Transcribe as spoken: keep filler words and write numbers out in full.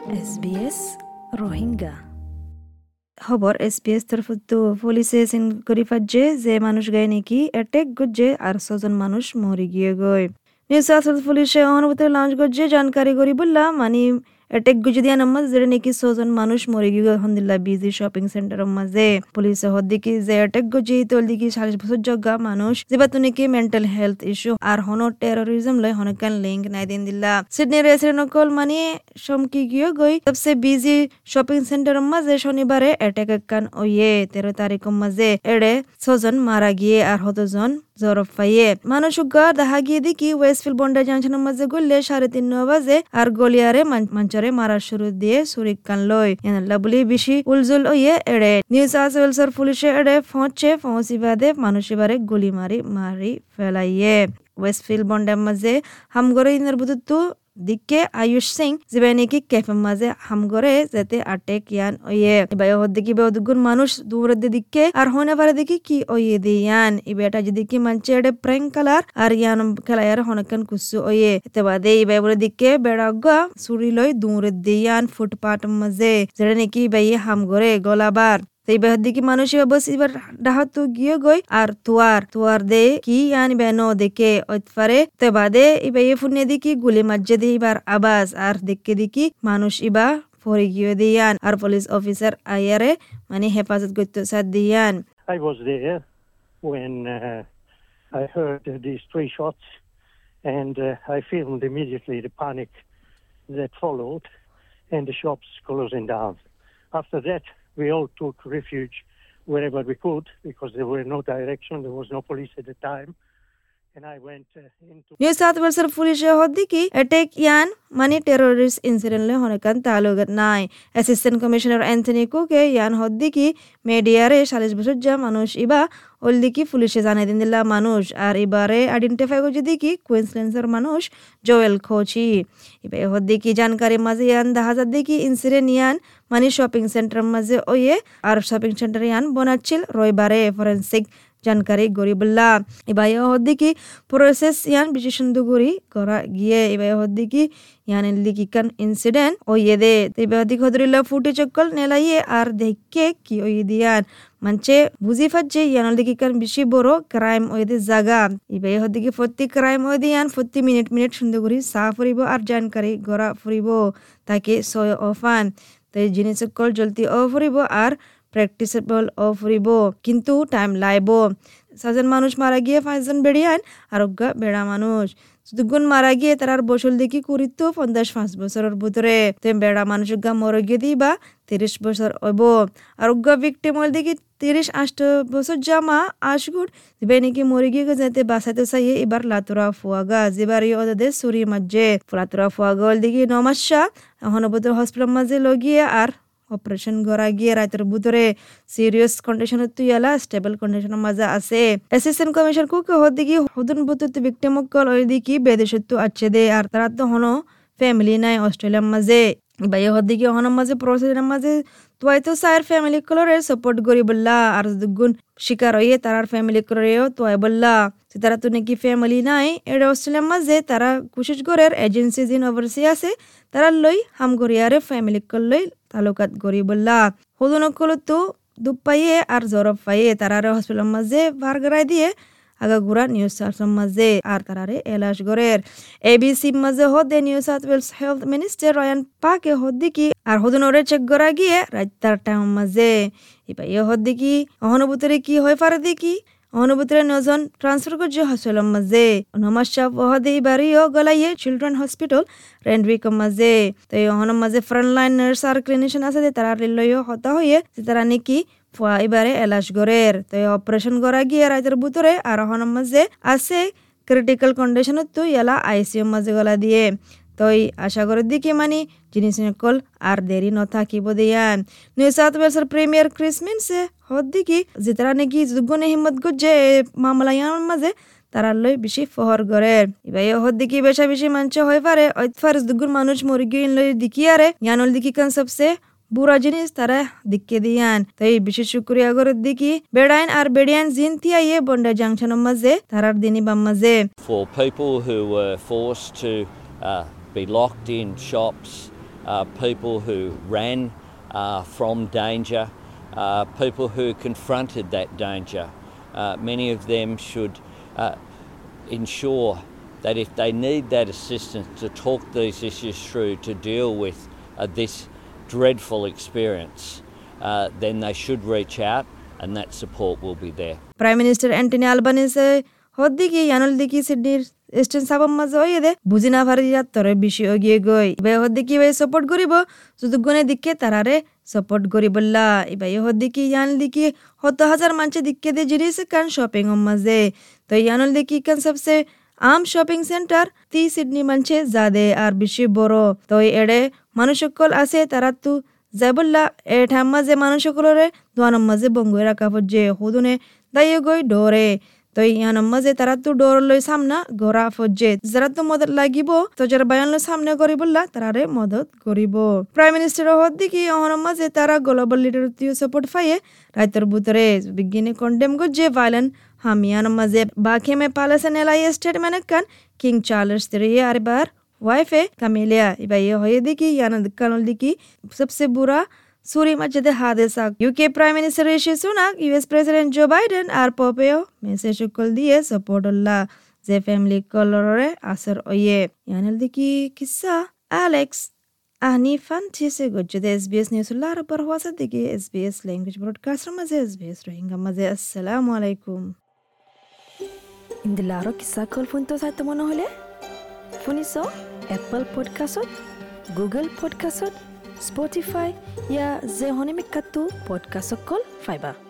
S B S Rohingya খবর S B S তরফতো পুলিশে scene করি ফাজে যে মানুষ গায় নাকি অ্যাটাক গজে আর ছজন মানুষ মরি গিয়ে গয় নিউ সাউথ ওয়েলস পুলিশে অনুভূতি লঞ্চ গজে জানকারি করি বললা মানে অ্যাটাক গজে দিয়া নামাজ যেটা নাকি ছজন মানুষ মরি গিয়ে আলহামদুলিল্লাহ বিজি শপিং সেন্টারের মাঝে পুলিশে হদ্দিকি যে অ্যাটাক গজে তোল দিকি চাল্লিশ বছর জগা মানুষ যেবাতো নাকি মেন্টাল হেলথ ইস্যু আর হনো টেরোরিজম লয় হনকান লিঙ্ক নাই দিন দিল্লা সিডনি রেসিডেন্ট কল মানে সমকি গিয়ে গই সবসে বিজি শপিং সেন্টারের মাঝে শনিবারে অ্যাটাক কান ওয়ে তেরো তারিখের মাঝে এড়ে ছজন মারা গিয়ে আর হতজন জরফ পাইয়ে মানুষ উগা দেখা গিয়ে দেখি ওয়েস্টফিল্ড বন্ডা জাংশনের মাঝে গড়লে সাড়ে তিন বাজে আর গলিয়ারে মঞ্চরে মারার শুরু দিয়ে সুরিক কান লয় এনাল্লা বলি বেশি উলজুল ওয়ে এড়ে নিউ সাউথ ওয়েলসের পুলিশে এড়ে পৌঁছে পৌঁছিবাদে মানুষ এবারে গুলি মারি মারি ফেলাইয়ে ওয়েস্টফিল্ড বন্ডার মাঝে হামগরে ইনার বুতুত্তু দিকে আয়ুষ সিং যেবে নাকি ক্যাফের মাঝে হামগরে যেতে আটেক ইয়ান ওয়ে এবার দেখি বেদগুন মানুষ দূরে দিকে আর হনে পারে দেখি কি ওয়ে দিয়ান এবারটা যদি কি মানছে এডে প্র্যাঙ্ক কালার আর ইয়ান খেলায়ার হনকান কুসু ওয়ে এতে বাদে এবার বলে দিকে বেড়াগা সুরি লই দূরে দিয়ান ফুটপাথ মাঝে যেটা নাকি বাই হামগরে গলাবার সেই বেহদ দিকে মানুষ বস এবার ডাহাতু গিয়ে গই আর তুয়ার তুয়ার দে কি ইয়ান বেনো দেখে ওইতফারে তে বাদে ইবা ইয়ে ফুনে দিকি গুলি মাজ্জে দি এবার আবাস আর দেখে দিকি মানুষ ইবা ফরে গিয়ে দিয়ান আর পুলিশ অফিসার আয়ারে মানে হেফাজত করতে সাথ দিয়ান I was there when uh, I heard uh, these three shots and uh, I filmed immediately the panic that followed and the shops closing down. After that we all took refuge wherever we could because there were no direction, there was no police at the time. And I went uh, into New South Wales police hodiki attack yan mani terrorist incident le honekan talugat nai assistant commissioner Anthony Cook yan hodiki media re চাল্লিশ বছর যা মানুষ ইবা ওলদিকি পুলিশে জানাই দিন দিলা মানুষ আর এবারে identify করে দেখি কুইন্সল্যান্ডের মানুষ জোয়েল খোচি ইবা হদ্দিকি জানকারি মাঝে ইয়ান দেখা যা দেখি ইনসিডেন্ট ইয়ান মানে শপিং সেন্টার মাঝে ওয়ে আর শপিং সেন্টার ইয়ান বনাচ্ছিল রবিবারে ফরেন্সিক জানকারি গরিবুল্লাহ এবার হদ্দিকি প্রসেস ইয়ান বিশেষণদুগুরি করা গিয়ে এবার হদ্দিকি ইয়ান লিকিকান ইনসিডেন্ট ওয়ে দে এবার হদ্দিক হদরিল্লা ফুটে চক্কল নেলাইয়ে আর দেখে কি ওই দিয়ান মানছে বুঝি ফাজে ইয়ান লিকিকান বেশি বড় ক্রাইম ওই দে জায়গা এবার হদ্দিকি প্রতি ক্রাইম ওই দিয়ান প্রতি মিনিট মিনিট সুন্দরগুরি সাফ ফুরিব আর জানকারি গড়া ফুরিব তাকে সয় অফান তাই জিনিস সকল জলদি অ ফুরিব আর প্র্যাকটিসেবল অ ফুরিব কিন্তু টাইম লাইব ছজন মানুষ মারা গিয়ে পাঁচজন বেড়িয়ান আর অজ্ঞা বেড়া মানুষ দুগুণ মারা গিয়ে তার বসল দেখি করিত পঞ্চাশ পাঁচ বছরের ভিতরে তে বেড়া মানুষ অজ্ঞা মরে গিয়ে দিবা তিরিশ বছর হইব আর অজ্ঞা ভিক্টিম হল দেখি তিরিশ আষ্ট বছর জামা আশগুট দিবে নাকি মরে গিয়ে যাতে বাঁচাতে চাইয়ে এবার লাতুরা ফুয়াগা যেবার ওদের সুরি মাঝে লাতুরা ফুয়াগা হল দেখি নমাসা এখন বোধ হসপিটাল মাঝে লগিয়ে আর অপারেশন করা গিয়ে রাতের ভিতরে সিরিয়াস কন্ডিশনত তুই এলা স্টেবল কন্ডিশনের মাঝে আছে অ্যাসিস্ট্যান্ট কমিশনার কুকে হদিকি হুদুন বুতুত ভিক্টিম কল ওই দিকি বেদেশত আছে দে আর তারা তো হনো ফ্যামিলি নাই অস্ট্রেলিয়ার মাঝে বাই হদিকি হনো মাঝে প্রসেসের মাঝে তুই তো সাইর ফ্যামিলি কলরে সাপোর্ট করি বললা আর দুগুণ শিকার হইয়ে তারার ফ্যামিলি কলরেও তুই বললা তারা তো নাকি ফ্যামিলি নাই এটা অস্ট্রেলিয়ার মাঝে তারা কোশিশ করে এজেন্সি জিন ওভারসি আছে তারা লই হাম করিয়ারে ফ্যামিলি কল লই তালুকাত গরি বললা হুদুনকল তো দুপ পাইয়ে আর জরব পাইয়ে তারারে হসপিটালের মাঝে বার গড়াই দিয়ে আগা গুড়া নিউ সাউথ মাঝে আর তারারে এলাশ গরের এবিসি মাঝে হদে new south Wales health minister Ryan পাকে হদ্দিকি আর হুদুনরে চেক গড়া গিয়ে রাত্তার টাইম মাঝে এবার ইয়ে হদ্দিকি অহনুভূতরে কি হয়ে পারে দেখি অনুভূতির নজন ট্রান্সফার করছে হসপিটালের মাঝে নমাশা ওহদে বাড়িও গলাইয়ে চিলড্রেন হসপিটাল রেন্ডউইকের মাঝে তো এই অহনের মাঝে ফ্রন্ট লাইন নার্স আর ক্লিনিশিয়ান আছে যে তারা রেলইও হতা হয়ে যে তারা নাকি ফুয়া এবারে এলাশ গরের তো অপারেশন করা গিয়ে রাতের ভিতরে আর অহনের মাঝে আছে ক্রিটিক্যাল কন্ডিশনত তো ইয়ালা আইসিইউর মাঝে গলা দিয়ে তই আশা করে দিকে মানে জিনিস নকল আর দেরি নথাকিব দিয়ান নিউ সাউথ ওয়েলসের প্রিমিয়ার ক্রিস মিনসে হদ্দিকি যে তারা নাকি দুগুণে হিম্মত গুজে মামলা ইয়ার মাঝে তারা লই বেশি ফহর গড়ে এবার হদ্দিকি বেশা বেশি মানছে হয়ে পারে ঐতফার দুগুণ মানুষ মরি গিয়ে লই দিকি আরে ইয়ানল দিকি কান সবসে বুড়া জিনিস তারা দিকে দিয়ান তাই বিশেষ শুক্রিয়া করে দিকি বেড়াইন আর বেড়িয়ান জিন থিয়াইয়ে বন্ডা জাংশনের মাঝে তারার দিনী বাম মাঝে For people who were forced to uh, be locked in shops uh, people who ran uh, from danger, uh, people who confronted that danger. Uh, many of them should uh, ensure that if they need that assistance to talk these issues through, to deal with uh, this dreadful experience, uh, then they should reach out and that support will be there. Prime Minister Anthony Albanese hodiki yanoliki Sydney Eastern Sabam maze oyede buzina bharira tore bishi ogie goi ibe hodiki be support goribo sudugone dikke tarare support goribolla ibe hodiki yanoliki hoto hazar manche dikke de jiris kan shopping maze to yanoliki kan sabse आम shopping centre ती Sydney मंचे ज़्यादा आर बिशी बोरो तो एडे मानुषकल आसे तारातु ज़ैबुल्ला एठाम मजे मानुषकलोरे द्वानम मजे बंगोरा काफजे खुदुने दाये गोई डोरे तो यानम मजे तारातु डोरलोय सामना गोरा फजे जरातु मदद लागिबो तो जर बयानलो सामने करिबुल्ला तारारे मदद करिबो प्राइम मिनिस्टर होद्दिकी अहनम मजे तारा ग्लोबल लीडरतियो सपोर्ट फाये राइतर बुतरे बिगिने कंडेम गजे वायलेंट हामियान मजे बाकी में पालसन एलाई स्टेटमेंट कन किंग चार्ल्स थ्री अरबार वाइफे कमेलिया इबाये होयदिकी यान दकनलदिकी सबसे बुरा सूरी मजदे हादसा UK prime minister Rishi Sunak US president Joe Biden आर पोपेओ मैसेज कल दिए सपोर्ट अल्लाह जे फैमिली कलरे असर ओये यानलदिकी किस्सा Alex ahni fanti se gojde S B S News lar par hwasa digi S B S language broadcaster maze S B S rohingya maze assalamu alaikum indilaro kissa kol funto sa tomono hole funiso Apple Podcast Google Podcast Spotify ya ze honemi kattu podcast kol fiber